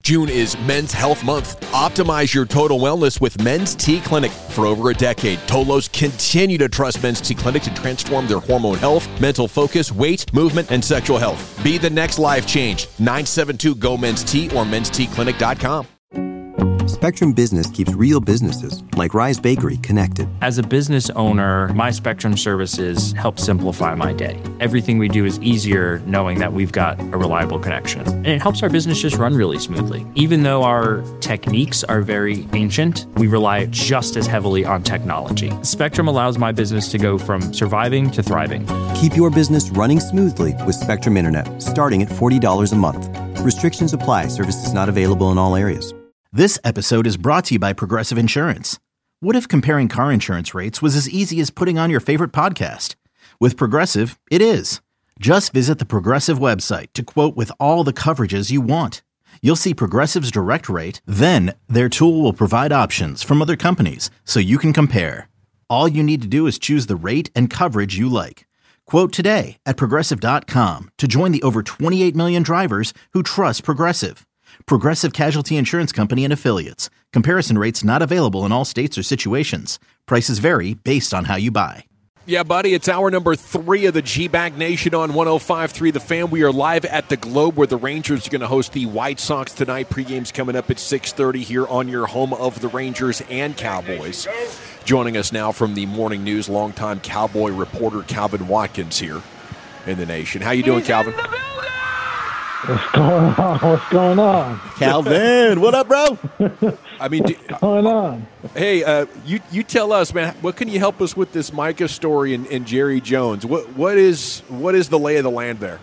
June is Men's Health Month. Optimize your total wellness with Men's T Clinic. For over a decade, Tolos continue to trust Men's T Clinic to transform their hormone health, mental focus, weight, movement, and sexual health. Be the next life change. 972-GO-MEN'S-T or mensteclinic.com. Spectrum Business keeps real businesses, like Rise Bakery, connected. As a business owner, my Spectrum services help simplify my day. Everything we do is easier knowing that we've got a reliable connection. And it helps our business just run really smoothly. Even though our techniques are very ancient, we rely just as heavily on technology. Spectrum allows my business to go from surviving to thriving. Keep your business running smoothly with Spectrum Internet, starting at $40 a month. Restrictions apply. Services not available in all areas. This episode is brought to you by Progressive Insurance. What if comparing car insurance rates was as easy as putting on your favorite podcast? With Progressive, it is. Just visit the Progressive website to quote with all the coverages you want. You'll see Progressive's direct rate, then their tool will provide options from other companies so you can compare. All you need to do is choose the rate and coverage you like. Quote today at Progressive.com to join the over 28 million drivers who trust Progressive. Progressive Casualty Insurance Company and Affiliates. Comparison rates not available in all states or situations. Prices vary based on how you buy. Yeah, buddy, it's hour number 3 of the G-Bag Nation on 105.3 The Fan. We are live at the Globe where the Rangers are going to host the White Sox tonight. Pre-game's coming up at 6:30 here on your home of the Rangers and Cowboys. Joining us now from the Morning News, longtime Cowboy reporter Calvin Watkins here in the Nation. How you doing, Calvin? What's going on? What's going on? Calvin, what up, bro? I mean, What's going on? Hey, you tell us, man. What can you help us with this Micah story and Jerry Jones? What is the lay of the land there?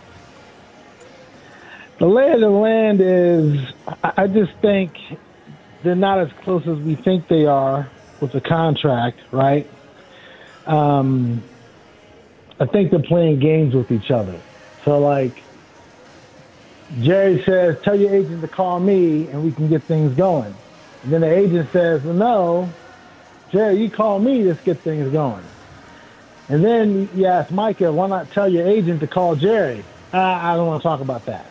The lay of the land is, I just think they're not as close as we think they are with the contract, right? I think they're playing games with each other. So, like, Jerry says, tell your agent to call me and we can get things going. And then the agent says, well, no, Jerry, you call me, let's get things going. And then you ask Micah, why not tell your agent to call Jerry? I don't want to talk about that.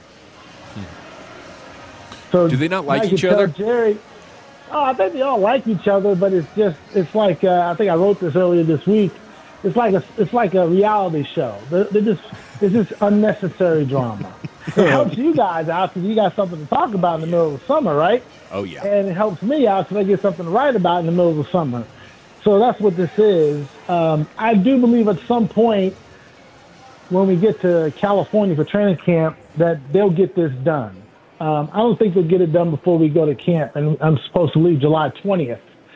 So do they not like Micah each other? Jerry, I think they all like each other, but it's like, I think I wrote this earlier this week. It's like a reality show. It's just unnecessary drama. It helps you guys out because you got something to talk about in the middle of the summer, right? Oh, yeah. And it helps me out because I get something to write about in the middle of the summer. So that's what this is. I do believe at some point when we get to California for training camp that they'll get this done. I don't think they'll get it done before we go to camp, and I'm supposed to leave July 20th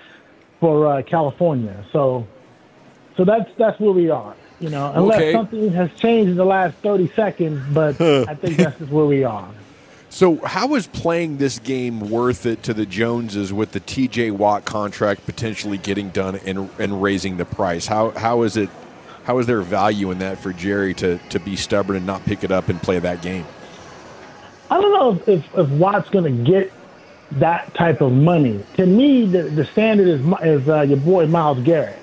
for California. So that's where we are. You know, unless something has changed in the last 30 seconds, but I think that's just where we are. So how is playing this game worth it to the Joneses with the T.J. Watt contract potentially getting done and raising the price? How is there value in that for Jerry to be stubborn and not pick it up and play that game? I don't know if Watt's going to get that type of money. To me, the standard is your boy Myles Garrett.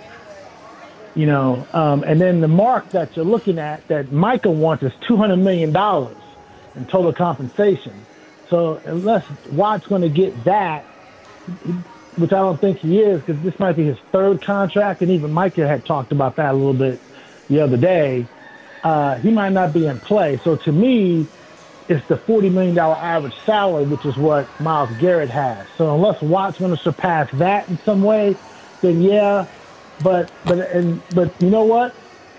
You know, and then the mark that you're looking at that Micah wants is $200 million in total compensation. So unless Watt's going to get that, which I don't think he is, because this might be his third contract, and even Micah had talked about that a little bit the other day, he might not be in play. So to me, it's the $40 million average salary, which is what Myles Garrett has. So unless Watt's going to surpass that in some way, then yeah. But you know what?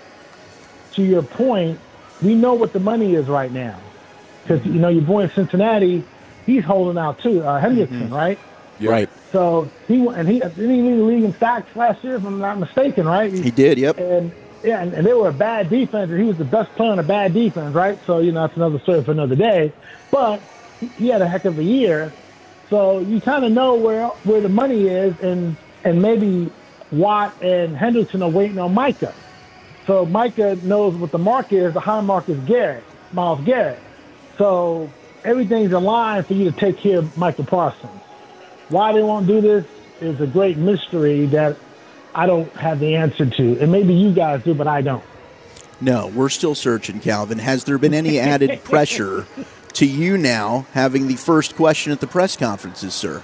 To your point, we know what the money is right now, because you know your boy in Cincinnati, he's holding out too. Hendrickson, right? Yeah. Right. So he didn't lead the league in sacks last year, if I'm not mistaken, right? He did. Yep. And they were a bad defense, and he was the best player on a bad defense, right? So you know that's another story for another day. But he had a heck of a year, so you kind of know where the money is, and maybe Watt and Hendrickson are waiting on Micah. So Micah knows what the mark is. The high mark is Myles Garrett. So everything's aligned for you to take care of Micah Parsons. Why they won't do this is a great mystery that I don't have the answer to. And maybe you guys do, but I don't. No, we're still searching, Calvin. Has there been any added pressure to you now having the first question at the press conferences, sir?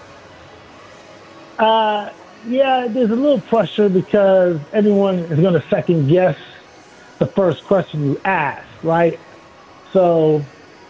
Yeah, there's a little pressure because everyone is going to second guess the first question you ask, right? So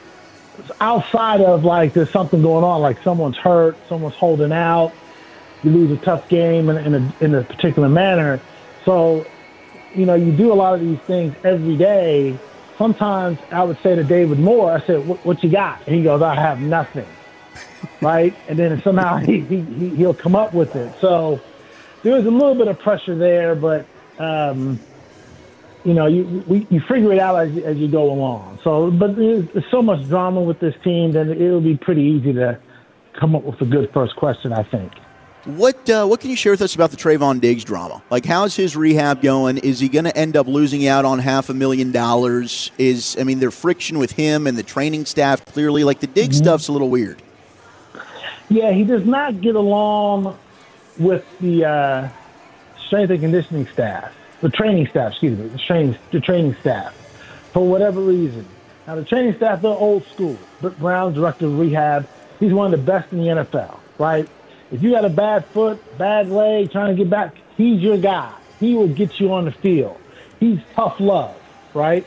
outside of like there's something going on, like someone's hurt, someone's holding out, you lose a tough game in a particular manner. So, you know, you do a lot of these things every day. Sometimes I would say to David Moore, I said, what you got? And he goes, I have nothing. Right? And then somehow he'll come up with it. So there's a little bit of pressure there, but, you know, you figure it out as you go along. So, but there's so much drama with this team that it'll be pretty easy to come up with a good first question, I think. What can you share with us about the Trayvon Diggs drama? Like, how's his rehab going? Is he going to end up losing out on $500,000? Their friction with him and the training staff clearly, like the Diggs stuff's a little weird. Yeah, he does not get along with the strength and conditioning staff, the training staff, the training staff, for whatever reason. Now, the training staff, they're old school. Britt Brown, director of rehab, he's one of the best in the NFL, right? If you got a bad foot, bad leg, trying to get back, he's your guy. He will get you on the field. He's tough love, right?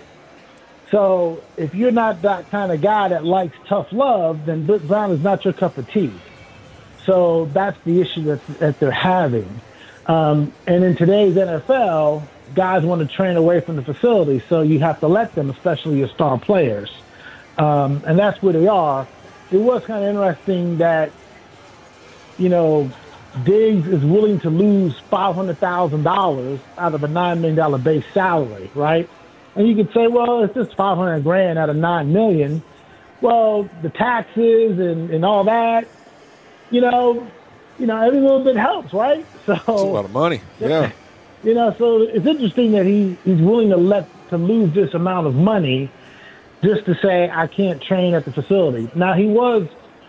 So if you're not that kind of guy that likes tough love, then Britt Brown is not your cup of tea. So that's the issue that they're having. And in today's NFL, guys want to train away from the facility, so you have to let them, especially your star players. And that's where they are. It was kind of interesting that, you know, Diggs is willing to lose $500,000 out of a $9 million base salary, right? And you could say, well, it's just $500,000 out of $9 million. Well, the taxes and all that, you know, every little bit helps, right? So it's a lot of money. Yeah. You know, so it's interesting that he's willing to lose this amount of money just to say I can't train at the facility. Now he was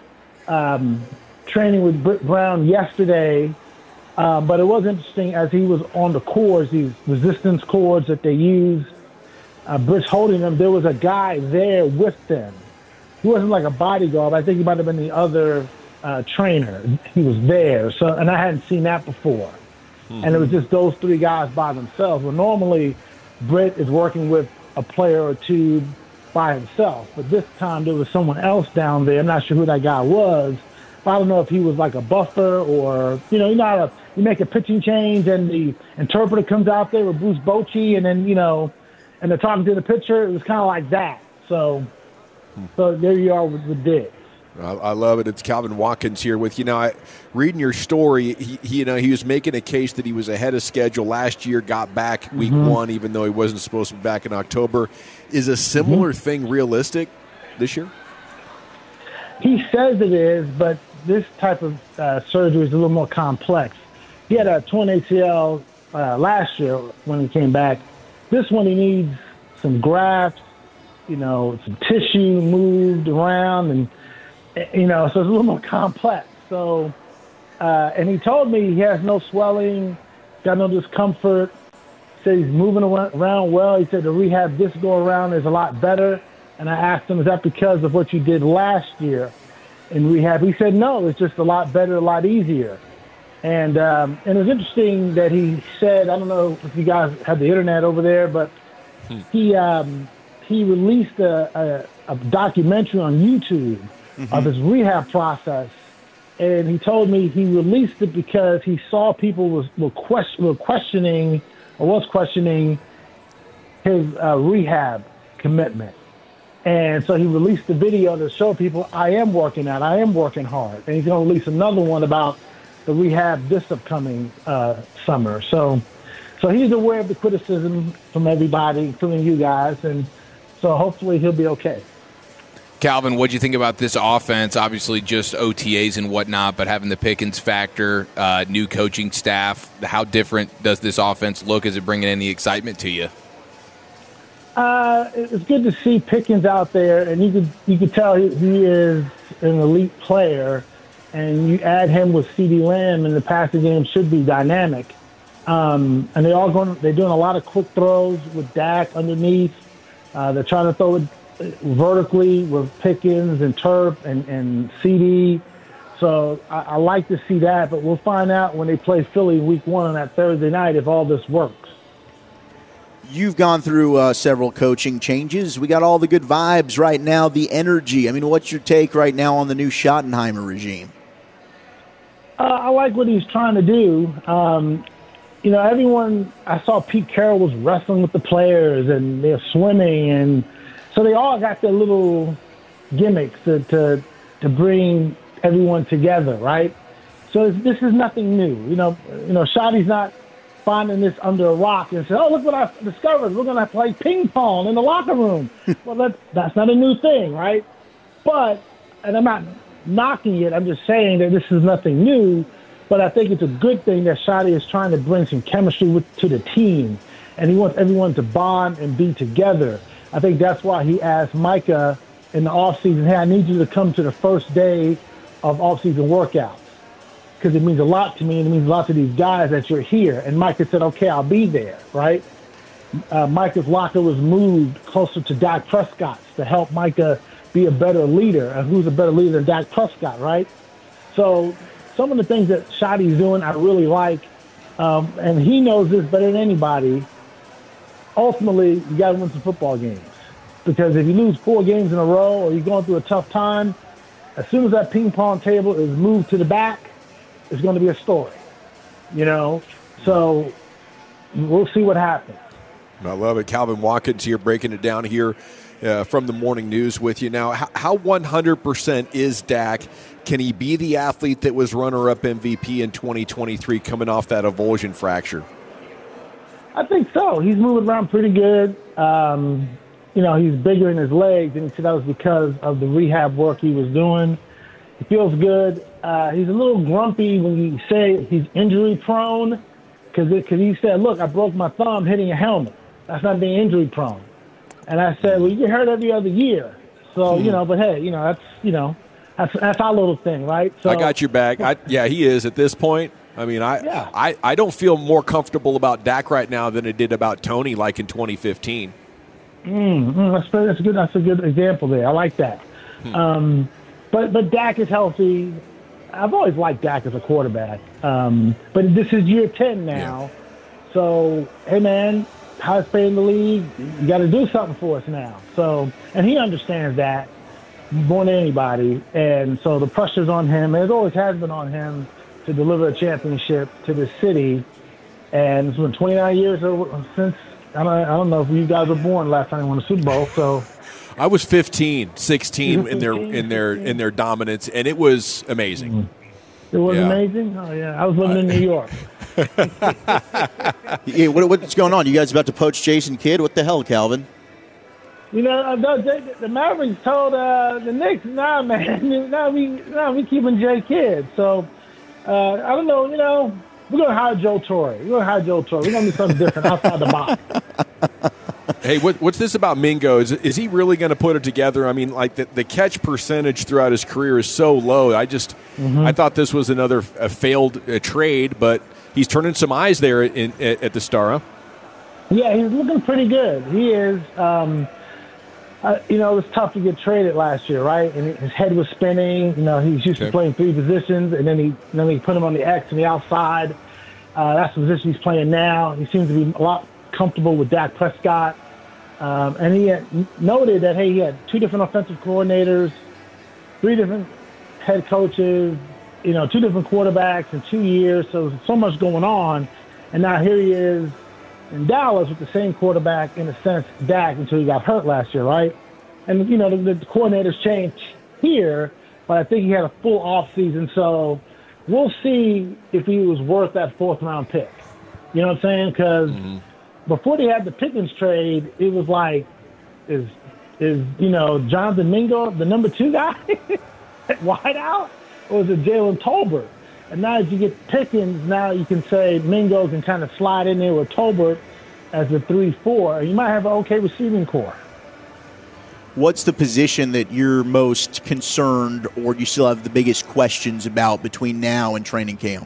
training with Britt Brown yesterday, but it was interesting as he was on the cords, these resistance cords that they use. Britt's holding them. There was a guy there with them. He wasn't like a bodyguard. I think he might have been the other trainer. He was there. So, and I hadn't seen that before. Mm-hmm. And it was just those three guys by themselves. Well, normally Britt is working with a player or two by himself, but this time there was someone else down there. I'm not sure who that guy was. I don't know if he was like a buffer or, you know, you make a pitching change and the interpreter comes out there with Bruce Bochy and then, you know, and they're talking to the pitcher. It was kind of like that. So there you are with Diggs. I love it. It's Calvin Watkins here with you. Now, reading your story, he was making a case that he was ahead of schedule last year, got back week one, even though he wasn't supposed to be back in October. Is a similar thing realistic this year? He says it is, but this type of surgery is a little more complex. He had a torn ACL last year when he came back. This one, he needs some grafts, you know, some tissue moved around, and, you know, so it's a little more complex. So, and he told me he has no swelling, got no discomfort, said he's moving around well. He said the rehab this go around is a lot better. And I asked him, is that because of what you did last year in rehab? He said, no, it's just a lot better, a lot easier. And it was interesting that he said, I don't know if you guys have the internet over there, but he released a documentary on YouTube of his rehab process. And he told me he released it because he saw people was questioning his rehab commitment. And so he released the video to show people, I am working out, I am working hard. And he's going to release another one about the rehab this upcoming summer. So he's aware of the criticism from everybody, including you guys, and so hopefully he'll be okay. Calvin, what do you think about this offense? Obviously just OTAs and whatnot, but having the Pickens factor, new coaching staff, how different does this offense look? Is it bringing any excitement to you? It's good to see Pickens out there, and you could tell he is an elite player, and you add him with CeeDee Lamb, and the passing game should be dynamic. And they're doing a lot of quick throws with Dak underneath. They're trying to throw it vertically with Pickens and Turp and CD. So I like to see that, but we'll find out when they play Philly week 1 on that Thursday night if all this works. You've gone through several coaching changes. We got all the good vibes right now, the energy. I mean, what's your take right now on the new Schottenheimer regime? I like what he's trying to do. Everyone, I saw Pete Carroll was wrestling with the players and they're swimming, and so they all got their little gimmicks to bring everyone together, right? So this is nothing new. Shotty's not finding this under a rock and saying, "Oh, look what I discovered. We're going to play ping pong in the locker room." Well, that's not a new thing, right? And I'm not knocking it. I'm just saying that this is nothing new. But I think it's a good thing that Shotty is trying to bring some chemistry to the team, and he wants everyone to bond and be together. I think that's why he asked Micah in the offseason, "Hey, I need you to come to the first day of offseason workouts, because it means a lot to me and it means a lot to these guys that you're here." And Micah said, "Okay, I'll be there," right? Micah's locker was moved closer to Dak Prescott's to help Micah be a better leader. And who's a better leader than Dak Prescott, right? So some of the things that Shotty's doing, I really like. And he knows this better than anybody. Ultimately, you got to win some football games. Because if you lose 4 games in a row or you're going through a tough time, as soon as that ping pong table is moved to the back, it's going to be a story. So we'll see what happens. I love it. Calvin Watkins here breaking it down here from the morning news with you. Now, how 100% is Dak? Can he be the athlete that was runner-up MVP in 2023 coming off that avulsion fracture? I think so. He's moving around pretty good. He's bigger in his legs, and he said that was because of the rehab work he was doing. He feels good. He's a little grumpy when you say he's injury-prone because he said, "Look, I broke my thumb hitting a helmet. That's not being injury-prone." And I said, "Well, you get hurt every other year." So, but hey, that's our little thing, right? So I got your back. He is at this point. I mean, I don't feel more comfortable about Dak right now than I did about Tony like in 2015. That's good. That's a good example there. I like that. But Dak is healthy. I've always liked Dak as a quarterback. But this is year 10 now. Yeah. So, hey, man, highest paid in the league, you got to do something for us now. So, and he understands that more than anybody. And so the pressure's on him. It always has been on him to deliver a championship to the city. And it's been 29 years since, I don't know if you guys were born last time they won the Super Bowl. So I was 15, 16 in their dominance, and it was amazing. It was amazing? Oh, yeah. I was living in New York. What's going on? You guys about to poach Jason Kidd? What the hell, Calvin? The Mavericks told the Knicks, "Nah, man, we keeping Jay Kidd." So I don't know. We're gonna hire Joe Torre. We're gonna do something different outside the box. Hey, what's this about Mingo? Is he really going to put it together? I mean, like the catch percentage throughout his career is so low. I thought this was another failed trade, but he's turning some eyes there at the Star. Huh? Yeah, he's looking pretty good. He is. It was tough to get traded last year, right? And his head was spinning. He's used to playing 3 positions, and then he put him on the X and the outside. That's the position he's playing now. He seems to be a lot comfortable with Dak Prescott. And he had noted that, hey, he had 2 different offensive coordinators, 3 different head coaches, 2 different quarterbacks in 2 years. So much going on. And now here he is in Dallas with the same quarterback, in a sense, Dak, until he got hurt last year, right? And, the coordinators changed here, but I think he had a full offseason. So we'll see if he was worth that 4th-round pick. You know what I'm saying? Because before they had the Pickens trade, it was like, is Jonathan Mingo the number 2 guy at wide out? Or is it Jalen Tolbert? And now as you get Pickens, now you can say Mingo can kind of slide in there with Tolbert as the 3-4. You might have an okay receiving core. What's the position that you're most concerned or you still have the biggest questions about between now and training camp?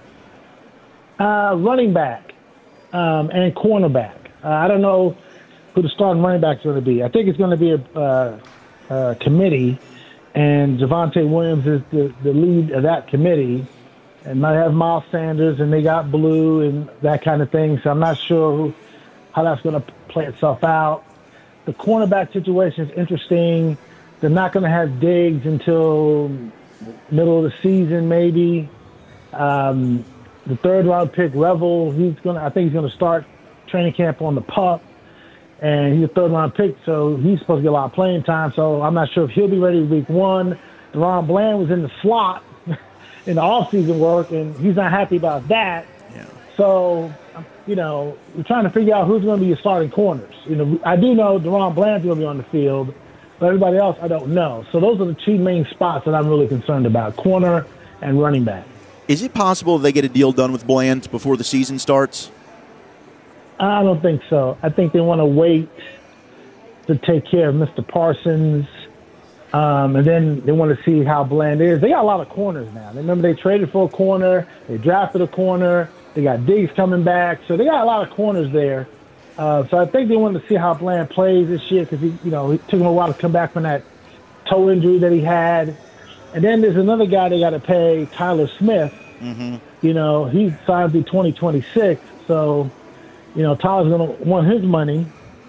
Running back and cornerback. I don't know who the starting running back is going to be. I think it's going to be a committee, and Javonte Williams is the lead of that committee. And might have Miles Sanders, and they got Blue and that kind of thing. So I'm not sure how that's going to play itself out. The cornerback situation is interesting. They're not going to have Diggs until middle of the season, maybe. The third-round pick, Revel, I think he's going to start training camp on the pup, and he's a third-round pick, so he's supposed to get a lot of playing time. So I'm not sure if he'll be ready week one. DaRon Bland was in the slot in the off-season work, and he's not happy about that. Yeah. So, we're trying to figure out who's going to be your starting corners. I do know DaRon Bland's going to be on the field, but everybody else I don't know. So those are the two main spots that I'm really concerned about, corner and running back. Is it possible they get a deal done with Bland before the season starts? I don't think so. I think they want to wait to take care of Mr. Parsons. And then they want to see how Bland is. They got a lot of corners now. Remember, they traded for a corner. They drafted a corner. They got Diggs coming back. So they got a lot of corners there. So I think they wanted to see how Bland plays this year because it took him a while to come back from that toe injury that he had. And then there's another guy they got to pay, Tyler Smith. Mm-hmm. He signed through 2026. So, Tyler's going to want his money,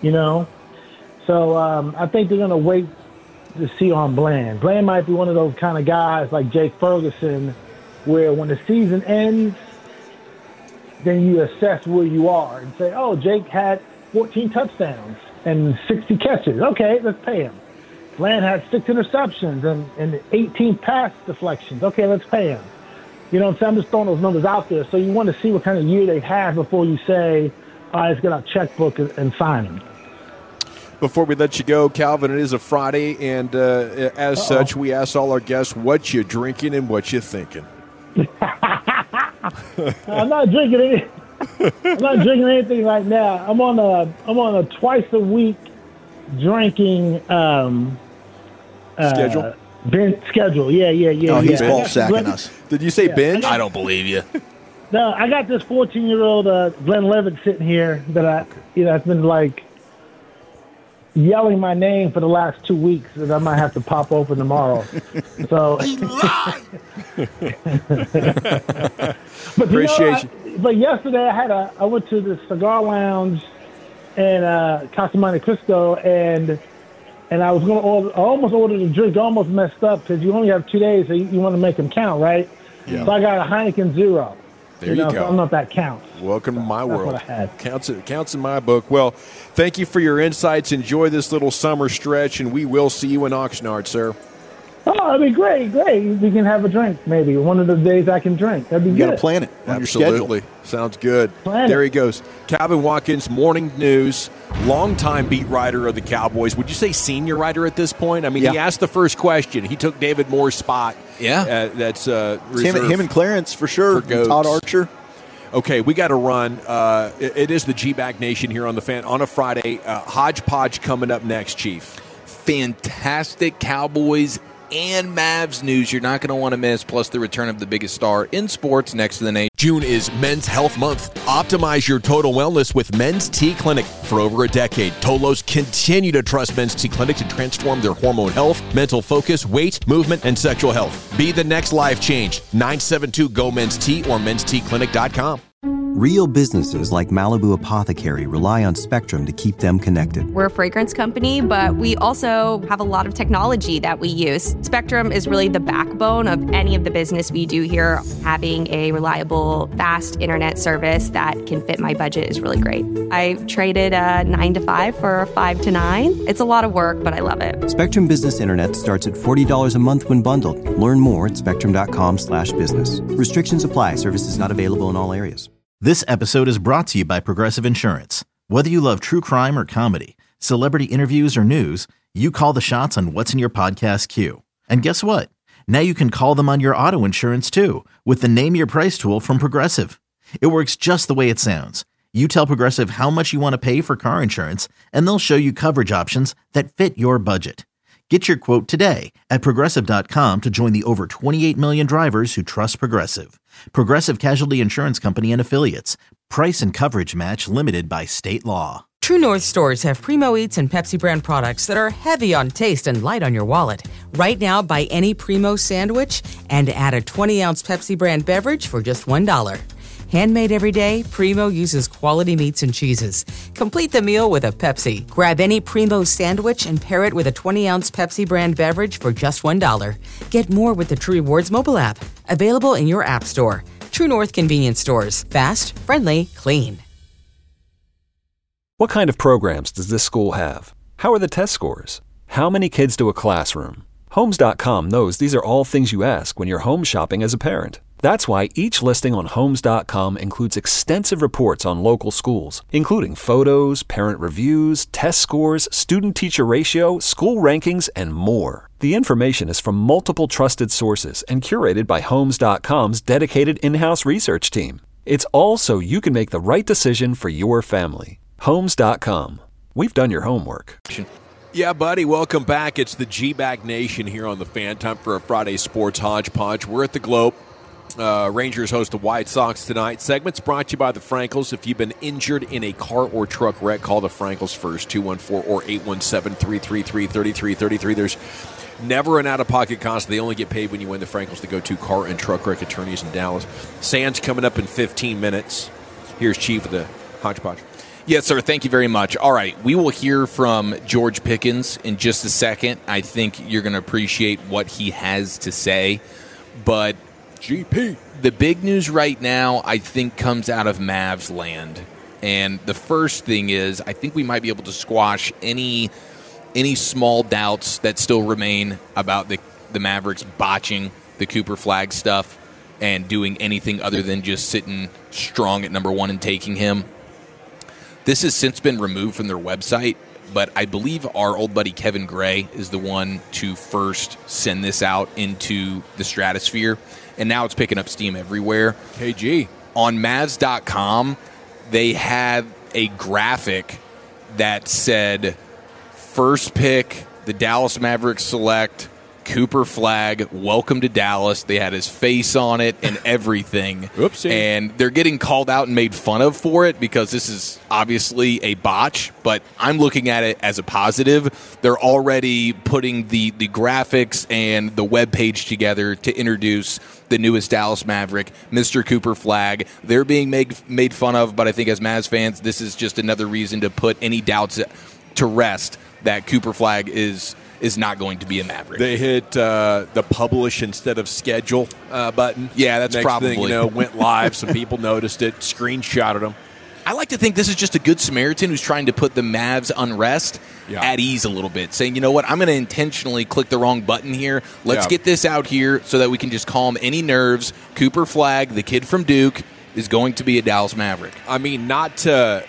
So I think they're going to wait to see on Bland. Bland might be one of those kind of guys like Jake Ferguson where when the season ends, then you assess where you are and say, oh, Jake had 14 touchdowns and 60 catches. Okay, let's pay him. Bland had 6 interceptions and 18 pass deflections. Okay, let's pay him. You know what I'm saying? I'm just throwing those numbers out there. So you want to see what kind of year they have before you say, all right, let's get our checkbook and sign him. Before we let you go, Calvin, it is a Friday, and as such, we ask all our guests what you drinking and what you thinking. I'm not drinking anything right now. I'm on a twice a week drinking schedule. Schedule. Yeah. Oh, he's ball sacking us. Did you say binge? I don't believe you. No, I got this 14-year-old Glenlivet sitting here that it's been like yelling my name for the last 2 weeks that I might have to pop open tomorrow. So He lied. But Appreciate you. But yesterday I went to the cigar lounge in Casa Monte Cristo and I was going to order. I almost ordered a drink. I almost messed up because you only have 2 days, so you want to make them count, right? Yeah. So I got a Heineken Zero. There you go. So I don't know if that counts. Welcome to my world. That's what I had. Counts in my book. Well, thank you for your insights. Enjoy this little summer stretch, and we will see you in Oxnard, sir. Oh, that'd be great. We can have a drink maybe. One of the days I can drink. That'd be You good. got to plan it on Absolutely. your schedule. Sounds good. Plan There it. he goes. Calvin Watkins, Morning News, longtime beat writer of the Cowboys. Would you say senior writer at this point? I mean, Yeah. he asked the first question. He took David Moore's spot. Yeah. That's Him reserved and Clarence for sure. for goats. Todd Archer. Okay, we got to run. It is the G-Bag Nation here on the Fan on a Friday. Hodgepodge coming up next, Chief. Fantastic Cowboys and Mavs news you're not going to want to miss, plus the return of the biggest star in sports next to the nation. June is Men's Health Month. Optimize your total wellness with Men's T Clinic. For over a decade, Tolos continue to trust Men's T Clinic to transform their hormone health, mental focus, weight, movement, and sexual health. Be the next life change. 972-GO-MEN'S-T or mensteclinic.com. Real businesses like Malibu Apothecary rely on Spectrum to keep them connected. We're a fragrance company, but we also have a lot of technology that we use. Spectrum is really the backbone of any of the business we do here. Having a reliable, fast internet service that can fit my budget is really great. I traded a 9 to 5 for a 5 to 9. It's a lot of work, but I love it. Spectrum Business Internet starts at $40 a month when bundled. Learn more at spectrum.com/business. Restrictions apply. Services not available in all areas. This episode is brought to you by Progressive Insurance. Whether you love true crime or comedy, celebrity interviews or news, you call the shots on what's in your podcast queue. And guess what? Now you can call them on your auto insurance too with the Name Your Price tool from Progressive. It works just the way it sounds. You tell Progressive how much you want to pay for car insurance, and they'll show you coverage options that fit your budget. Get your quote today at Progressive.com to join the over 28 million drivers who trust Progressive. Progressive Casualty Insurance Company and Affiliates. Price and coverage match limited by state law. True North stores have Primo Eats and Pepsi brand products that are heavy on taste and light on your wallet. Right now, buy any Primo sandwich and add a 20-ounce Pepsi brand beverage for just $1. Handmade every day, Primo uses quality meats and cheeses. Complete the meal with a Pepsi. Grab any Primo sandwich and pair it with a 20-ounce Pepsi brand beverage for just $1. Get more with the True Rewards mobile app. Available in your app store. True North convenience stores. Fast, friendly, clean. What kind of programs does this school have? How are the test scores? How many kids to a classroom? Homes.com knows these are all things you ask when you're home shopping as a parent. That's why each listing on Homes.com includes extensive reports on local schools, including photos, parent reviews, test scores, student-teacher ratio, school rankings, and more. The information is from multiple trusted sources and curated by Homes.com's dedicated in-house research team. It's all so you can make the right decision for your family. Homes.com. We've done your homework. Yeah, buddy, welcome back. It's the G-Bag Nation here on the Fan. Time for a Friday sports hodgepodge. We're at the Globe. Rangers host the White Sox tonight. Segment's brought to you by the Frankels. If you've been injured in a car or truck wreck, call the Frankels first, 214 or 817-333-3333. There's never an out-of-pocket cost. They only get paid when you win the Frankels to go to car and truck wreck attorneys in Dallas. Sands coming up in 15 minutes. Here's Chief of the hodgepodge. Yes, sir. Thank you very much. All right. We will hear from George Pickens in just a second. I think you're going to appreciate what he has to say. But GP, the big news right now, I think, comes out of Mavs land. And the first thing is, I think we might be able to squash any small doubts that still remain about the Mavericks botching the Cooper Flag stuff and doing anything other than just sitting strong at number one and taking him. This has since been removed from their website, but I believe our old buddy Kevin Gray is the one to first send this out into the stratosphere, and now it's picking up steam everywhere. KG. On Mavs.com, they had a graphic that said, first pick, the Dallas Mavericks select Cooper Flag, welcome to Dallas. They had his face on it and everything. Oopsie. And they're getting called out and made fun of for it because this is obviously a botch, but I'm looking at it as a positive. They're already putting the graphics and the webpage together to introduce the newest Dallas Maverick, Mr. Cooper Flag. They're being made fun of, but I think as Mavs fans, this is just another reason to put any doubts to rest that Cooper Flag is not going to be a Maverick. They hit the publish instead of schedule button. Yeah, that's Next probably. thing, went live. Some people noticed it, screenshotted them. I like to think this is just a good Samaritan who's trying to put the Mavs unrest at ease a little bit, saying, you know what, I'm going to intentionally click the wrong button here. Let's get this out here so that we can just calm any nerves. Cooper Flag, the kid from Duke, is going to be a Dallas Maverick. I mean, not to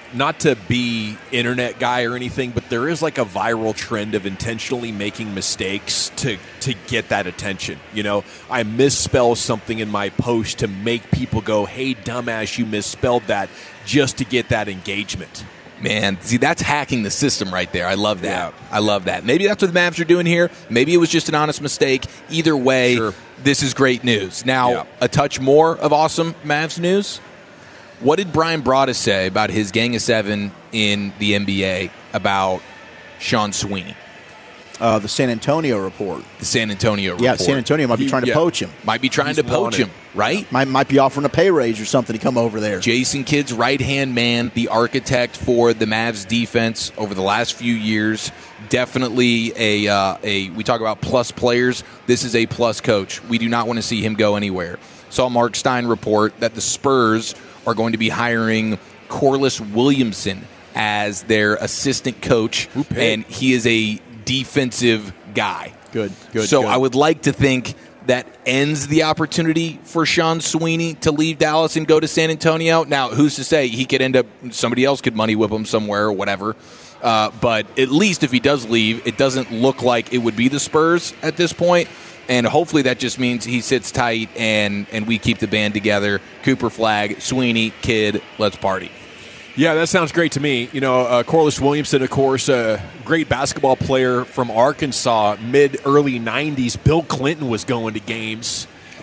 be internet guy or anything, but there is like a viral trend of intentionally making mistakes to get that attention. I misspell something in my post to make people go, hey, dumbass, you misspelled that, just to get that engagement. Man, see, that's hacking the system right there. I love that. Yeah. I love that. Maybe that's what the Mavs are doing here. Maybe it was just an honest mistake. Either way, This is great news. Now, a touch more of awesome Mavs news. What did Brian Broaddus say about his Gang of Seven in the NBA about Sean Sweeney? The San Antonio report. The San Antonio report. Yeah, San Antonio might be trying to poach him. Might be trying to poach him, right? Might be offering a pay raise or something to come over there. Jason Kidd's right-hand man, the architect for the Mavs defense over the last few years. Definitely we talk about plus players. This is a plus coach. We do not want to see him go anywhere. Saw Mark Stein report that the Spurs are going to be hiring Corliss Williamson as their assistant coach, and he is a defensive guy. Good. So I would like to think that ends the opportunity for Sean Sweeney to leave Dallas and go to San Antonio. Now, who's to say he could end up, somebody else could money whip him somewhere or whatever. But at least if he does leave, it doesn't look like it would be the Spurs at this point. And hopefully that just means he sits tight and we keep the band together. Cooper Flag, Sweeney, Kidd, let's party. Yeah, that sounds great to me. Corliss Williamson, of course, a great basketball player from Arkansas, mid-early 90s. Bill Clinton was going to games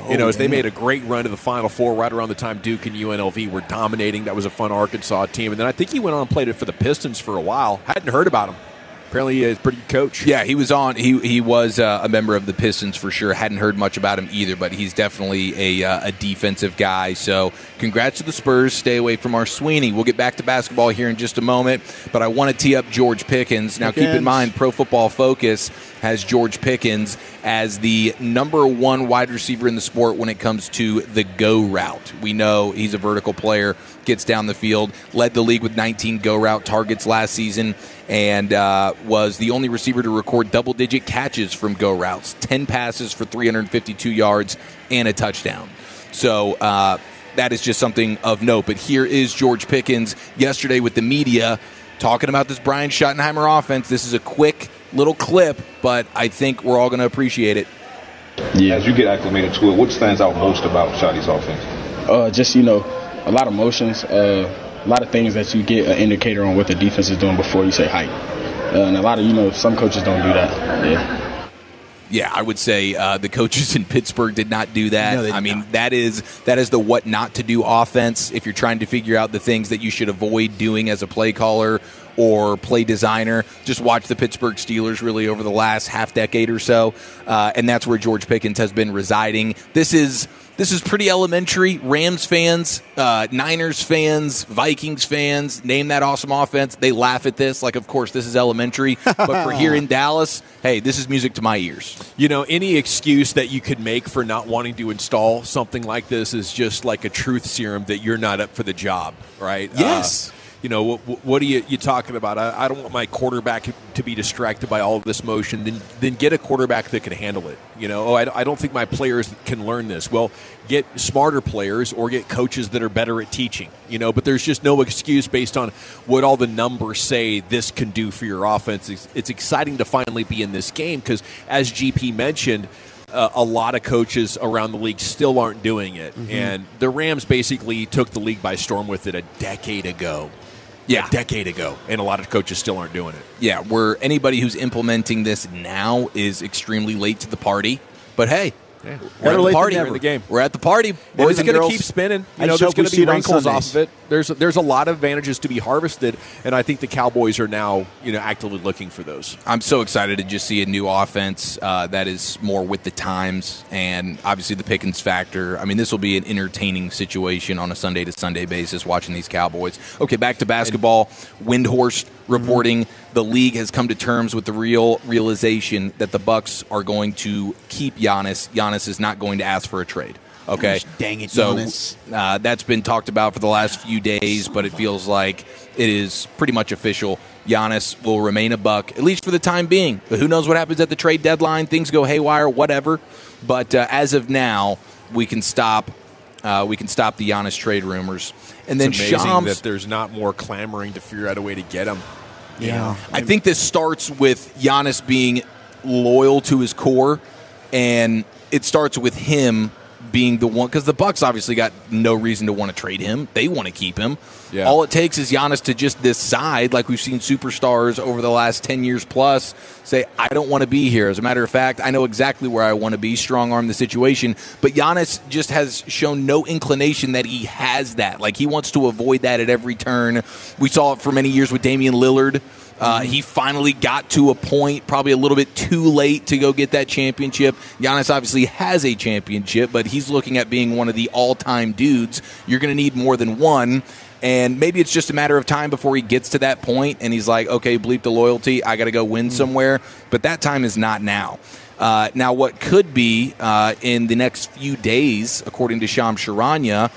As they made a great run to the Final Four right around the time Duke and UNLV were dominating. That was a fun Arkansas team. And then I think he went on and played it for the Pistons for a while. Hadn't heard about him. Apparently, he's a pretty good coach. Yeah, he was on. He was a member of the Pistons for sure. Hadn't heard much about him either, but he's definitely a defensive guy. So congrats to the Spurs. Stay away from our Sweeney. We'll get back to basketball here in just a moment, but I want to tee up George Pickens. Now, keep in mind, Pro Football Focus has George Pickens as the number one wide receiver in the sport when it comes to the go route. We know he's a vertical player, gets down the field, led the league with 19 go route targets last season, and was the only receiver to record double-digit catches from go routes, 10 passes for 352 yards and a touchdown. So that is just something of note. But here is George Pickens yesterday with the media talking about this Brian Schottenheimer offense. This is a quick little clip, but I think we're all going to appreciate it. Yeah. As you get acclimated to it, what stands out most about Schotty's offense? Just, a lot of motions, a lot of things that you get an indicator on what the defense is doing before you say hype. And a lot of, some coaches don't do that. Yeah, I would say the coaches in Pittsburgh did not do that. No, that is the what not to do offense. If you're trying to figure out the things that you should avoid doing as a play caller or play designer, just watch the Pittsburgh Steelers really over the last half decade or so, and that's where George Pickens has been residing. This is pretty elementary. Rams fans, Niners fans, Vikings fans, name that awesome offense. They laugh at this. Like, of course, this is elementary. But for here in Dallas, hey, this is music to my ears. Any excuse that you could make for not wanting to install something like this is just like a truth serum that you're not up for the job, right? Yes. What are you talking about? I don't want my quarterback to be distracted by all of this motion. Then get a quarterback that can handle it. I don't think my players can learn this. Well, get smarter players or get coaches that are better at teaching. But there's just no excuse based on what all the numbers say this can do for your offense. It's exciting to finally be in this game because, as GP mentioned, a lot of coaches around the league still aren't doing it. Mm-hmm. And the Rams basically took the league by storm with it a decade ago. Yeah, a decade ago, and a lot of coaches still aren't doing it. Yeah, where anybody who's implementing this now is extremely late to the party. But hey, we're at the party. We're in the game. We're at the party. Boys, it's going to keep spinning. There's going to be wrinkles off of it. There's a lot of advantages to be harvested, and I think the Cowboys are now actively looking for those. I'm so excited to just see a new offense that is more with the times, and obviously the Pickens factor. This will be an entertaining situation on a Sunday to Sunday basis watching these Cowboys. Okay, back to basketball. Windhorst reporting the league has come to terms with the realization that the Bucks are going to keep Giannis. Giannis is not going to ask for a trade. Okay. Dang it, so Giannis. That's been talked about for the last few days, but it feels like it is pretty much official. Giannis will remain a Buck, at least for the time being. But who knows what happens at the trade deadline? Things go haywire, whatever. But as of now, we can stop the Giannis trade rumors. And then it's amazing that there's not more clamoring to figure out a way to get him. Yeah. I think this starts with Giannis being loyal to his core, and it starts with him being the one, because the Bucks obviously got no reason to want to trade him. They want to keep him. Yeah. All it takes is Giannis to just decide, like we've seen superstars over the last 10 years plus, say, I don't want to be here. As a matter of fact, I know exactly where I want to be, strong-arm the situation. But Giannis just has shown no inclination that he has that. Like, he wants to avoid that at every turn. We saw it for many years with Damian Lillard. He finally got to a point, probably a little bit too late to go get that championship. Giannis obviously has a championship, but he's looking at being one of the all-time dudes. You're going to need more than one, and maybe it's just a matter of time before he gets to that point, and he's like, okay, bleep the loyalty, I got to go win somewhere, but that time is not now. Now, what could be in the next few days, according to Shams Charania,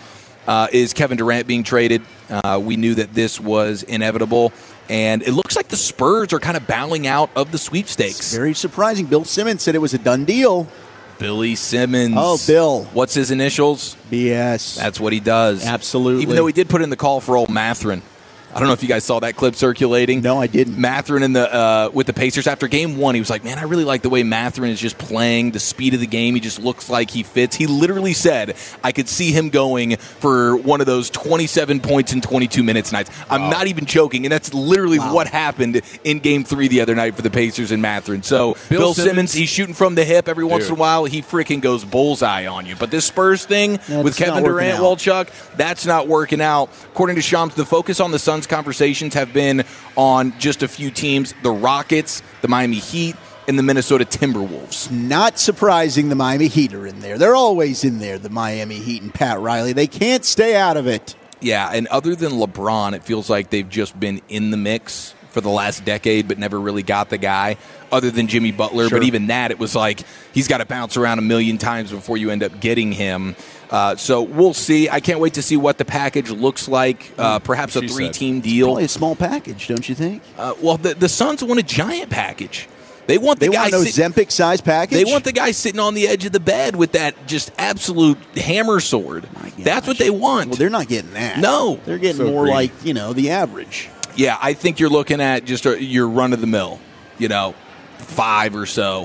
is Kevin Durant being traded. We knew that this was inevitable. And it looks like the Spurs are kind of bowing out of the sweepstakes. It's very surprising. Bill Simmons said it was a done deal. Billy Simmons. Oh, Bill. What's his initials? BS. That's what he does. Absolutely. Even though he did put in the call for old Matherin. I don't know if you guys saw that clip circulating. No, I didn't. Mathurin in the with the Pacers after game 1, he was like, man, I really like the way Mathurin is just playing, the speed of the game. He just looks like he fits. He literally said, I could see him going for one of those 27 points in 22 minutes nights. I'm not even joking, and that's literally what happened in game 3 the other night for the Pacers and Mathurin. So Bill Simmons, he's shooting from the hip every once in a while. He freaking goes bullseye on you. But this Spurs thing with Kevin Durant, Walchuk, that's not working out. According to Shams, the focus on the Suns conversations have been on just a few teams, the Rockets, the Miami Heat, and the Minnesota Timberwolves. Not surprising the Miami Heat are in there. They're always in there, the Miami Heat and Pat Riley. They can't stay out of it. Yeah, and other than LeBron, it feels like they've just been in the mix for the last decade, but never really got the guy, other than Jimmy Butler. Sure. But even that, it was like he's got to bounce around a million times before you end up getting him. So we'll see. I can't wait to see what the package looks like. Perhaps a 3-team deal. It's probably a small package, don't you think? Well, the Suns want a giant package. They want the guy Ozempic size package. They want the guy sitting on the edge of the bed with that just absolute hammer sword. That's what they want. Well, they're not getting that. No, they're getting more greedy. Like the average. Yeah, I think you're looking at just your run of the mill. 5 or so.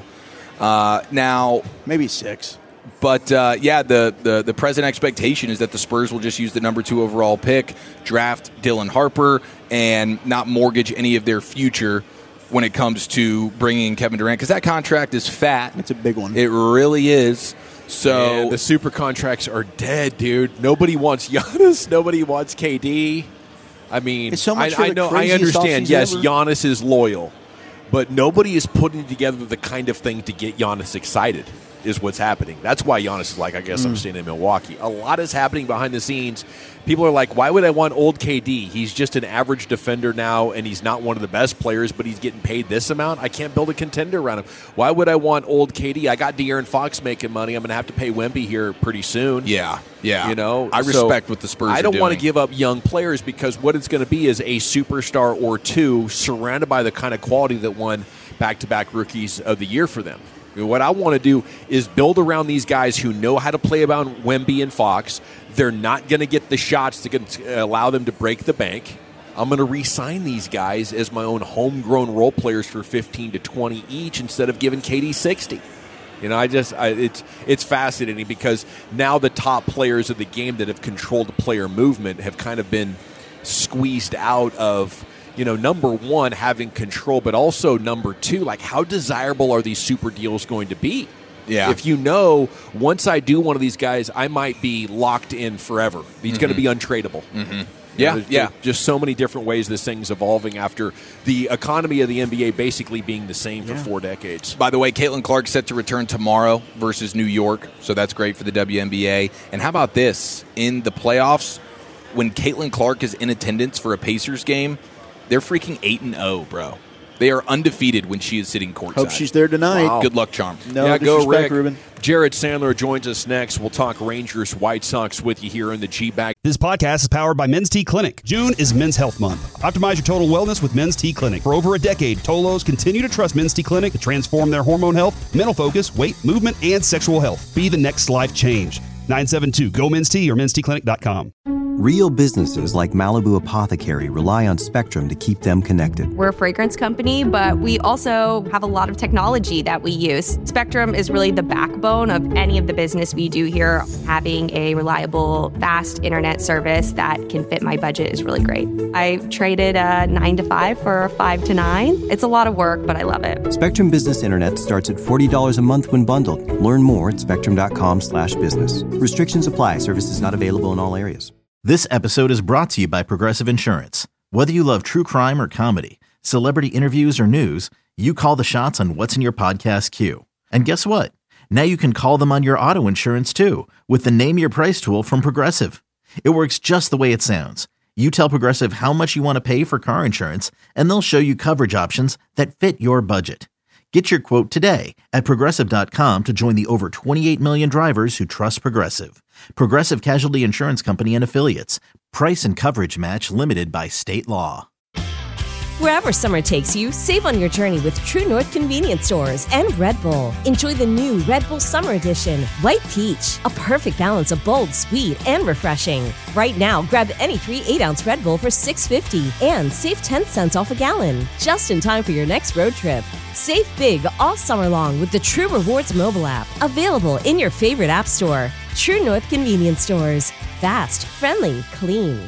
Now maybe 6. But, the present expectation is that the Spurs will just use the number 2 overall pick, draft Dylan Harper, and not mortgage any of their future when it comes to bringing in Kevin Durant, because that contract is fat. It's a big one. It really is. So and the super contracts are dead, dude. Nobody wants Giannis. Nobody wants KD. I mean, so much I understand. Yes, Giannis is loyal, but nobody is putting together the kind of thing to get Giannis excited. Is what's happening. That's why Giannis is like, I guess I'm staying in Milwaukee. A lot is happening behind the scenes. People are like, why would I want old KD? He's just an average defender now, and he's not one of the best players, but he's getting paid this amount. I can't build a contender around him. Why would I want old KD? I got De'Aaron Fox making money. I'm going to have to pay Wemby here pretty soon. Yeah. I respect what the Spurs are doing. I don't want to give up young players because what it's going to be is a superstar or two surrounded by the kind of quality that won back-to-back Rookies of the Year for them. What I want to do is build around these guys who know how to play about Wemby and Fox. They're not going to get the shots that can allow them to break the bank. I'm going to re-sign these guys as my own homegrown role players for 15 to 20 each instead of giving KD 60. It's fascinating because now the top players of the game that have controlled the player movement have kind of been squeezed out of number one, having control, but also number two, like how desirable are these super deals going to be? Yeah. If once I do one of these guys, I might be locked in forever. He's going to be untradeable. Mm-hmm. There's just so many different ways this thing's evolving after the economy of the NBA basically being the same for 4 decades. By the way, Caitlin Clark set to return tomorrow versus New York, so that's great for the WNBA. And how about this? In the playoffs, when Caitlin Clark is in attendance for a Pacers game, they're freaking 8-0, bro. They are undefeated when she is sitting courtside. Hope she's there tonight. Wow. Good luck, Charm. No, go Rick. Ruben. Jared Sandler joins us next. We'll talk Rangers, White Sox with you here in the G-Bag. This podcast is powered by Men's T Clinic. June is Men's Health Month. Optimize your total wellness with Men's T Clinic. For over a decade, Tolos continue to trust Men's T Clinic to transform their hormone health, mental focus, weight, movement, and sexual health. Be the next life change. 972-GO-MEN'S T or mensteclinic.com. Real businesses like Malibu Apothecary rely on Spectrum to keep them connected. We're a fragrance company, but we also have a lot of technology that we use. Spectrum is really the backbone of any of the business we do here. Having a reliable, fast internet service that can fit my budget is really great. I traded a 9 to 5 for a 5 to 9. It's a lot of work, but I love it. Spectrum Business Internet starts at $40 a month when bundled. Learn more at spectrum.com/business. Restrictions apply. Services not available in all areas. This episode is brought to you by Progressive Insurance. Whether you love true crime or comedy, celebrity interviews or news, you call the shots on what's in your podcast queue. And guess what? Now you can call them on your auto insurance too with the Name Your Price tool from Progressive. It works just the way it sounds. You tell Progressive how much you want to pay for car insurance, and they'll show you coverage options that fit your budget. Get your quote today at Progressive.com to join the over 28 million drivers who trust Progressive. Progressive Casualty Insurance Company and Affiliates. Price and coverage match limited by state law. Wherever summer takes you, save on your journey with True North convenience stores and Red Bull. Enjoy the new Red Bull Summer Edition, White Peach, a perfect balance of bold, sweet, and refreshing. Right now, grab any 3 8-ounce Red Bull for $6.50 and save 10 cents off a gallon, just in time for your next road trip. Save big all summer long with the True Rewards mobile app, available in your favorite app store. True North convenience stores. Fast, friendly, clean.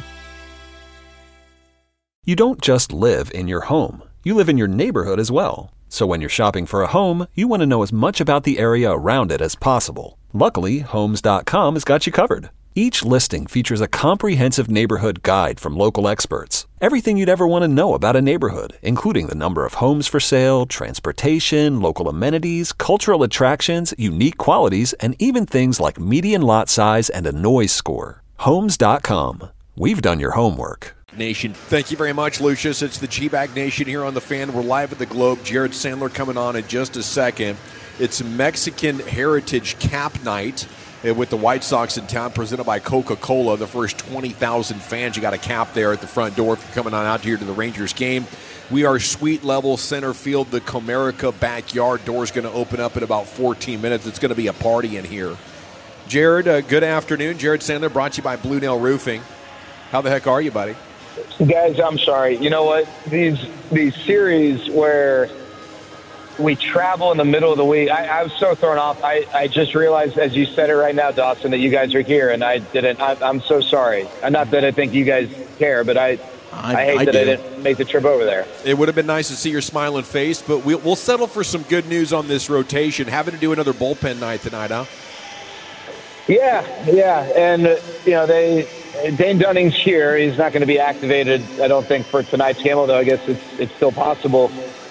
You don't just live in your home. You live in your neighborhood as well. So when you're shopping for a home, you want to know as much about the area around it as possible. Luckily, Homes.com has got you covered. Each listing features a comprehensive neighborhood guide from local experts. Everything you'd ever want to know about a neighborhood, including the number of homes for sale, transportation, local amenities, cultural attractions, unique qualities, and even things like median lot size and a noise score. Homes.com. We've done your homework. Nation. Thank you very much, Lucius. It's the G-Bag Nation here on the Fan. We're live at the Globe. Jared Sandler coming on in just a second. It's Mexican Heritage Cap Night with the White Sox in town, presented by Coca-Cola. The first 20,000 fans, you got a cap there at the front door if you're coming on out here to the Rangers game. We are suite level center field, the Comerica backyard. Door's going to open up in about 14 minutes. It's going to be a party in here. Jared, good afternoon. Jared Sandler, brought to you by Blue Nail Roofing. How the heck are you, buddy? Guys, I'm sorry. You know what? These series where we travel in the middle of the week, I was so thrown off. I just realized, as you said it right now, Dawson, that you guys are here, and I didn't. I'm so sorry. Not that I think you guys care, but I hate that I didn't make the trip over there. It would have been nice to see your smiling face, but we'll settle for some good news on this rotation. Having to do another bullpen night tonight, huh? Yeah, and Dane Dunning's here. He's not going to be activated, I don't think, for tonight's game, although I guess it's still possible.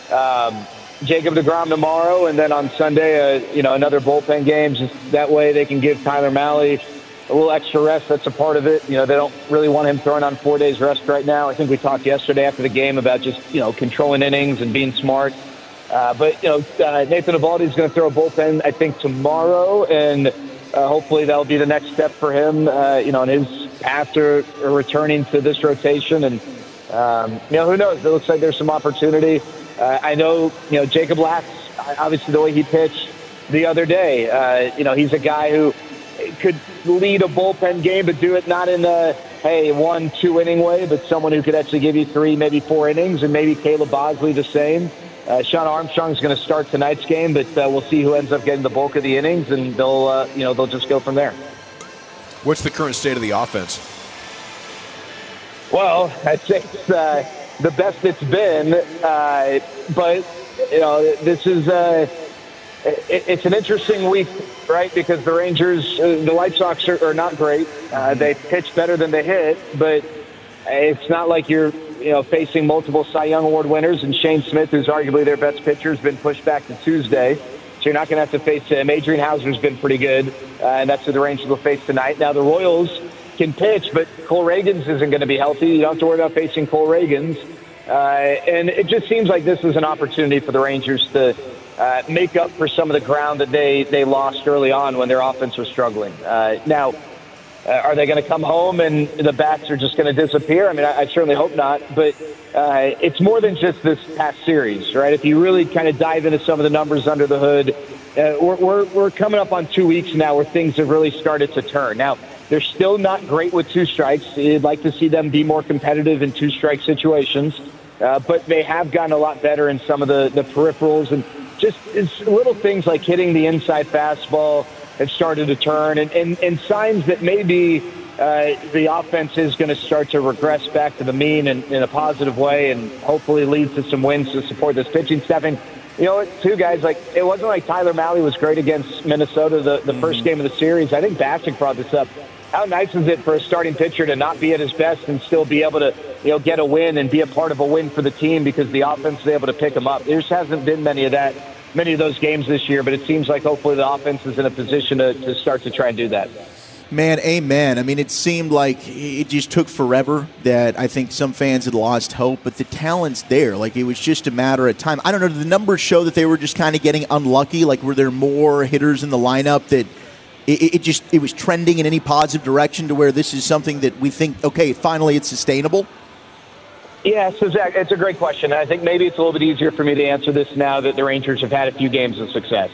Jacob deGrom tomorrow, and then on Sunday, another bullpen game. Just that way they can give Tyler Mahle a little extra rest. That's a part of it. They don't really want him throwing on 4 days rest right now. I think we talked yesterday after the game about just, controlling innings and being smart. But Nathan Eovaldi is going to throw a bullpen, I think, tomorrow, and hopefully that'll be the next step for him, in his path to returning to this rotation. And, who knows? It looks like there's some opportunity. I know, Jacob Latz, obviously the way he pitched the other day, he's a guy who could lead a bullpen game, but do it not in the, 1-2 inning way, but someone who could actually give you 3, maybe 4 innings, and maybe Caleb Bosley the same. Sean Armstrong's going to start tonight's game, but we'll see who ends up getting the bulk of the innings, and they'll just go from there. What's the current state of the offense? Well, I'd say it's the best it's been, but this is it's an interesting week, right? Because the Rangers, the White Sox are not great. They pitch better than they hit, but it's not like you're facing multiple Cy Young Award winners, and Shane Smith, who's arguably their best pitcher, has been pushed back to Tuesday. So you're not going to have to face him. Adrian Hauser's been pretty good, and that's who the Rangers will face tonight. Now, the Royals can pitch, but Cole Reagans isn't going to be healthy. You don't have to worry about facing Cole Reagans. And it just seems like this is an opportunity for the Rangers to make up for some of the ground that they lost early on when their offense was struggling. Now, are they going to come home and the bats are just going to disappear? I mean, I certainly hope not. But it's more than just this past series, right? If you really kind of dive into some of the numbers under the hood, we're coming up on 2 weeks now where things have really started to turn. Now, they're still not great with 2 strikes. You'd like to see them be more competitive in 2-strike situations. But they have gotten a lot better in some of the peripherals. And just it's little things like hitting the inside fastball have started to turn, and signs that maybe the offense is going to start to regress back to the mean in a positive way, and hopefully lead to some wins to support this pitching staff. And too, guys, like it wasn't like Tyler Mahle was great against Minnesota the first game of the series. I think Bastick brought this up. How nice is it for a starting pitcher to not be at his best and still be able to get a win and be a part of a win for the team because the offense is able to pick him up? There just hasn't been many of those games this year, but it seems like hopefully the offense is in a position to start to try and do that. Man, amen. I mean, it seemed like it just took forever that I think some fans had lost hope, but the talent's there. Like, it was just a matter of time. I don't know, did the numbers show that they were just kind of getting unlucky? Like, were there more hitters in the lineup that it was trending in any positive direction to where this is something that we think, okay, finally it's sustainable? Yeah, so Zach, it's a great question. I think maybe it's a little bit easier for me to answer this now that the Rangers have had a few games of success.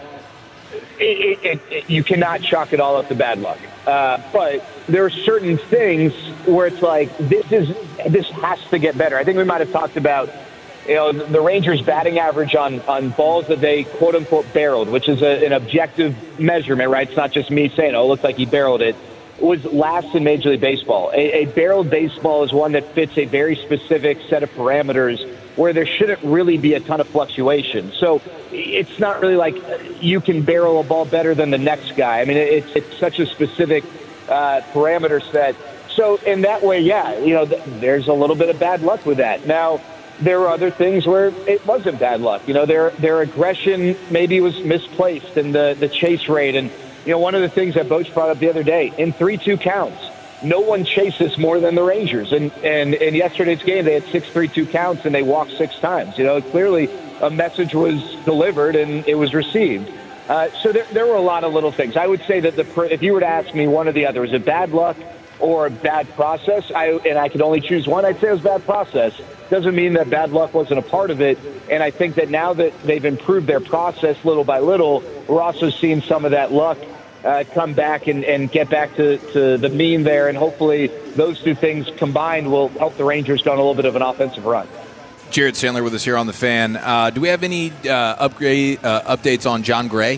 You cannot chalk it all up to bad luck. But there are certain things where it's like, this has to get better. I think we might have talked about, the Rangers' batting average on balls that they quote-unquote barreled, which is an objective measurement, right? It's not just me saying, it looks like he barreled it. Was last in Major League Baseball. A barreled baseball is one that fits a very specific set of parameters where there shouldn't really be a ton of fluctuation. So it's not really like you can barrel a ball better than the next guy. I mean, it's such a specific parameter set. So in that way, there's a little bit of bad luck with that. Now, there were other things where it wasn't bad luck. Their aggression maybe was misplaced in the chase rate. And, one of the things that Boch brought up the other day, in 3-2 counts, no one chases more than the Rangers. And in yesterday's game, they had 6 3-2 counts, and they walked 6 times. Clearly a message was delivered, and it was received. So there were a lot of little things. I would say that if you were to ask me one or the other, was it bad luck or a bad process, and I could only choose one, I'd say it was bad process. Doesn't mean that bad luck wasn't a part of it. And I think that now that they've improved their process little by little, we're also seeing some of that luck come back and get back to the mean there. And hopefully those two things combined will help the Rangers go on a little bit of an offensive run. Jared Sandler with us here on The Fan. Do we have any updates on Jon Gray?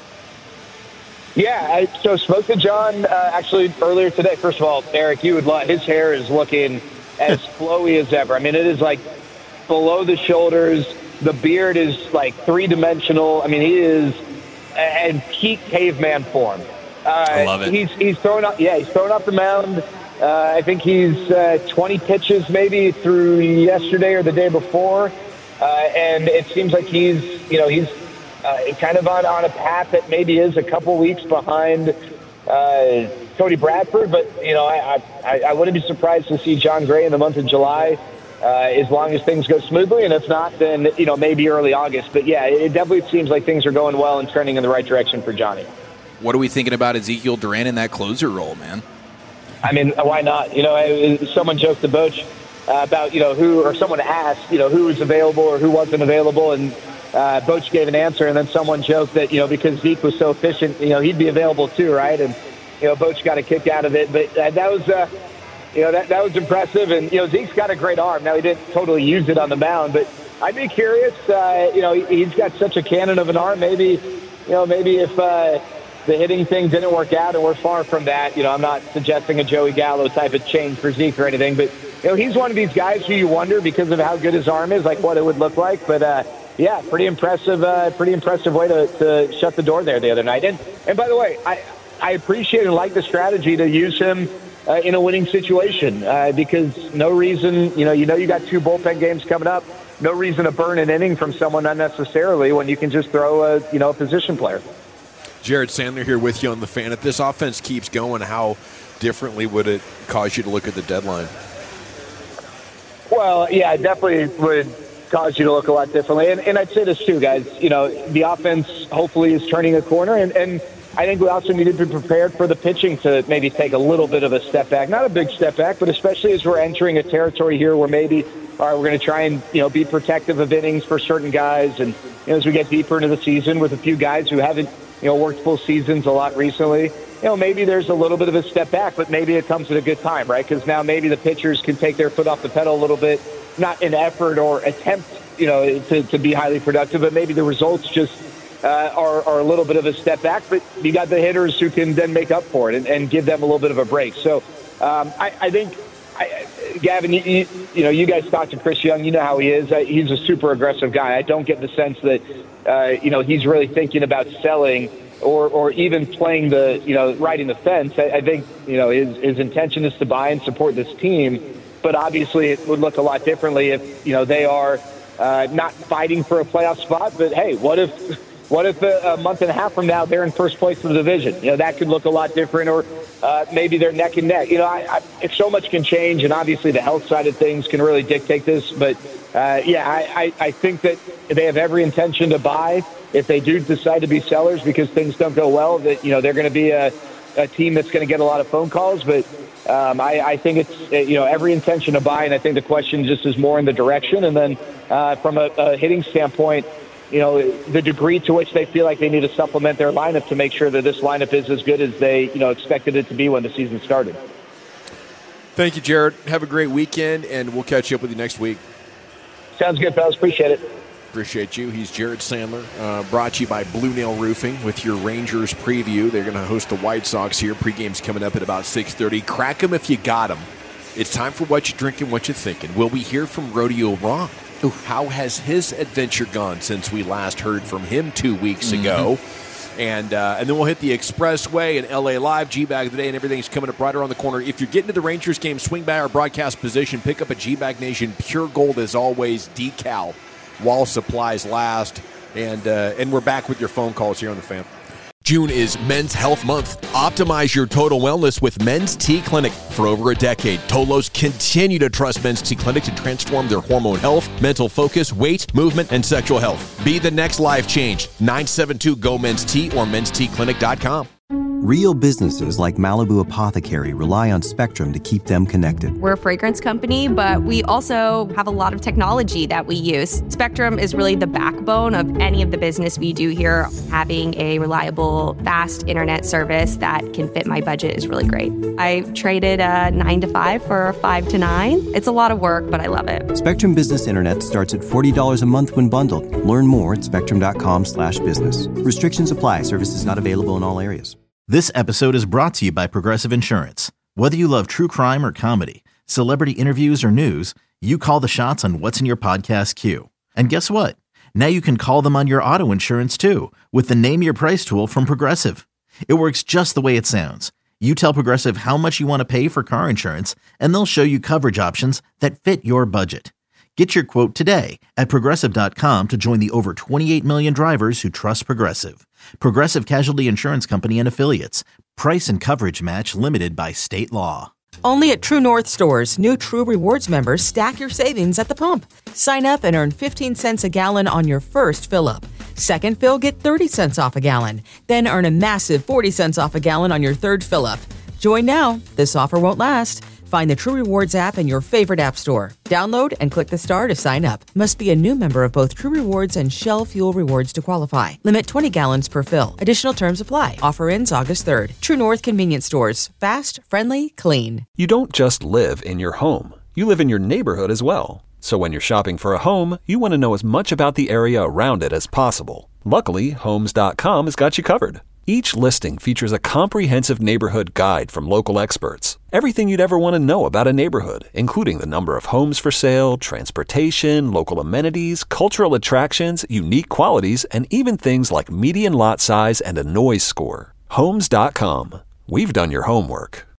Yeah, so spoke to John actually earlier today. First of all, Eric, you would his hair is looking as flowy as ever. I mean, it is like below the shoulders. The beard is like three-dimensional. I mean, he is in peak caveman form. I love it. He's thrown up. Yeah, he's thrown up the mound. I think he's 20 pitches maybe through yesterday or the day before, and it seems like he's kind of on a path that maybe is a couple weeks behind Cody Bradford. But I wouldn't be surprised to see Jon Gray in the month of July, as long as things go smoothly. And if not, then maybe early August. But yeah, it definitely seems like things are going well and trending in the right direction for Johnny. What are we thinking about Ezekiel Duran in that closer role, man? I mean, why not? Someone joked to Boch about someone asked who was available or who wasn't available, and Boch gave an answer, and then someone joked that because Zeke was so efficient, he'd be available too, right? And Boch got a kick out of it, but that was that was impressive. And Zeke's got a great arm. Now he didn't totally use it on the mound, but I'd be curious. He's got such a cannon of an arm. Maybe if the hitting thing didn't work out, and we're far from that. I'm not suggesting a Joey Gallo type of change for Zeke or anything, but he's one of these guys who you wonder, because of how good his arm is, like what it would look like. But yeah, pretty impressive way to shut the door there the other night. And by the way, I appreciate and like the strategy to use him in a winning situation, because no reason, you got 2 bullpen games coming up. No reason to burn an inning from someone unnecessarily when you can just throw a position player. Jared Sandler here with you on The Fan. If this offense keeps going, how differently would it cause you to look at the deadline? Well, yeah, it definitely would cause you to look a lot differently. And I'd say this too, guys. The offense hopefully is turning a corner, and I think we also need to be prepared for the pitching to maybe take a little bit of a step back. Not a big step back, but especially as we're entering a territory here where maybe, all right, we're going to try and be protective of innings for certain guys, and as we get deeper into the season with a few guys who haven't worked full seasons a lot recently, maybe there's a little bit of a step back, but maybe it comes at a good time, right? Because now maybe the pitchers can take their foot off the pedal a little bit, not in effort or attempt, to be highly productive, but maybe the results just are a little bit of a step back. But you got the hitters who can then make up for it and give them a little bit of a break. So I think, Gavin, you guys talked to Chris Young. You know how he is. He's a super aggressive guy. I don't get the sense that he's really thinking about selling or even playing riding the fence. I think his intention is to buy and support this team. But obviously, it would look a lot differently if they are not fighting for a playoff spot. But hey, what if a month and a half from now they're in first place in the division? That could look a lot different. Or maybe they're neck and neck. If so much can change, and obviously the health side of things can really dictate this. But I think that they have every intention to buy if they do decide to be sellers, because things don't go well. That they're going to be a a team that's going to get a lot of phone calls, but I think it's every intention to buy, and I think the question just is more in the direction. And then from a hitting standpoint, the degree to which they feel like they need to supplement their lineup to make sure that this lineup is as good as they expected it to be when the season started. Thank you, Jared. Have a great weekend, and we'll catch up with you next week. Sounds good, fellas. Appreciate it. Appreciate you. He's Jared Sandler, brought to you by Blue Nail Roofing with your Rangers preview. They're going to host the White Sox here. Pregame's coming up at about 6:30. Crack them if you got them. It's time for What You Drinking, What You Thinking. Will we hear from Rodeo Ron? How has his adventure gone since we last heard from him 2 weeks ago? And then we'll hit the Expressway and LA Live, G-Bag of the Day, and everything's coming up right around the corner. If you're getting to the Rangers game, swing by our broadcast position, pick up a G-Bag Nation Pure Gold, as always, decal while supplies last. And we're back with your phone calls here on the Fan. June is Men's Health Month. Optimize your total wellness with Men's T Clinic. For over a decade, Tolos continue to trust Men's T Clinic to transform their hormone health, mental focus, weight, movement, and sexual health. Be the next life change. 972-GO-MEN'S-T or menstclinic.com. Real businesses like Malibu Apothecary rely on Spectrum to keep them connected. We're a fragrance company, but we also have a lot of technology that we use. Spectrum is really the backbone of any of the business we do here. Having a reliable, fast internet service that can fit my budget is really great. I traded a 9 to 5 for a 5 to 9. It's a lot of work, but I love it. Spectrum Business Internet starts at $40 a month when bundled. Learn more at spectrum.com/business. Restrictions apply. Services not available in all areas. This episode is brought to you by Progressive Insurance. Whether you love true crime or comedy, celebrity interviews or news, you call the shots on what's in your podcast queue. And guess what? Now you can call them on your auto insurance too with the Name Your Price tool from Progressive. It works just the way it sounds. You tell Progressive how much you want to pay for car insurance, and they'll show you coverage options that fit your budget. Get your quote today at Progressive.com to join the over 28 million drivers who trust Progressive. Progressive Casualty Insurance Company and Affiliates. Price and coverage match limited by state law. Only at True North stores, new True Rewards members stack your savings at the pump. Sign up and earn 15 cents a gallon on your first fill-up. Second fill, get 30 cents off a gallon. Then earn a massive 40 cents off a gallon on your third fill-up. Join now. This offer won't last. Find the True Rewards app in your favorite app store. Download and click the star to sign up. Must be a new member of both True Rewards and Shell Fuel Rewards to qualify. Limit 20 gallons per fill. Additional terms apply. Offer ends August 3rd. True North Convenience Stores. Fast, friendly, clean. You don't just live in your home. You live in your neighborhood as well. So when you're shopping for a home, you want to know as much about the area around it as possible. Luckily, Homes.com has got you covered. Each listing features a comprehensive neighborhood guide from local experts. Everything you'd ever want to know about a neighborhood, including the number of homes for sale, transportation, local amenities, cultural attractions, unique qualities, and even things like median lot size and a noise score. Homes.com. We've done your homework.